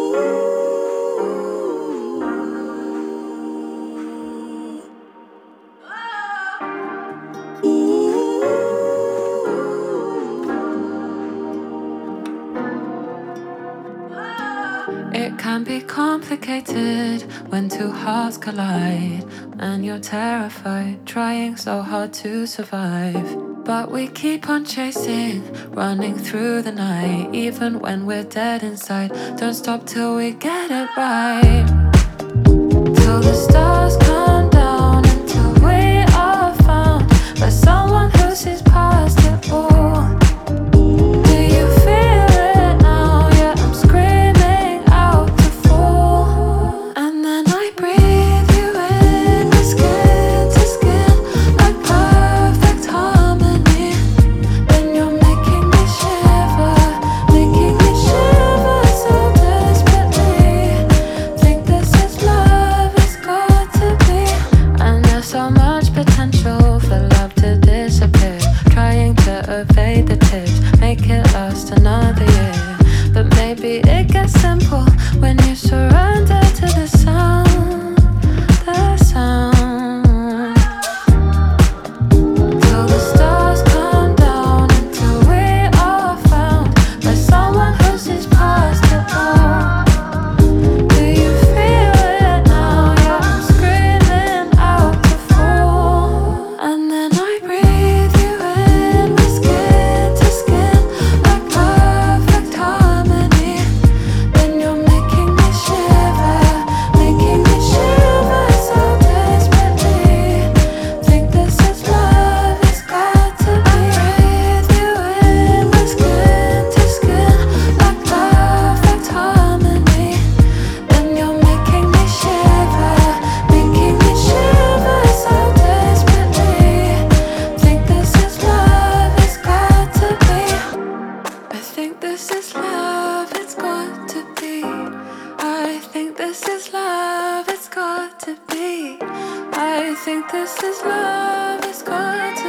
It can be complicated when two hearts collide, and you're terrified, trying so hard to survive. But we keep on chasing, running through the night, even when we're dead inside. Don't stop till we get it right. Till the stars come down, until we are found by someone who sees past it all. Do you feel it now? Yeah, I'm screaming out to fall. And then I breathe you in, my skin to skin, like perfect harmony. Then you're making me shiver so desperately. Think this is love, it's got to be. And there's so much potential for love to disappear, trying to evade the tips, make it last another year. But maybe it gets simple when you surrender to the sound, the sound. Till the stars come down, until we are found by someone who sees past it all. Do you feel it now? Yeah, I'm screaming out to fall. And then I breathe you in, my skin to skin, like perfect harmony. Then you're making me shiver so desperately. Think this is love, it's got to be. I breathe you in, my skin to skin, like perfect harmony. Then you're making me shiver so desperately. Think this is love, it's got to be. I think this is love, it's got to be. I think this is love, it's got to be. I think this is love, it's got to be.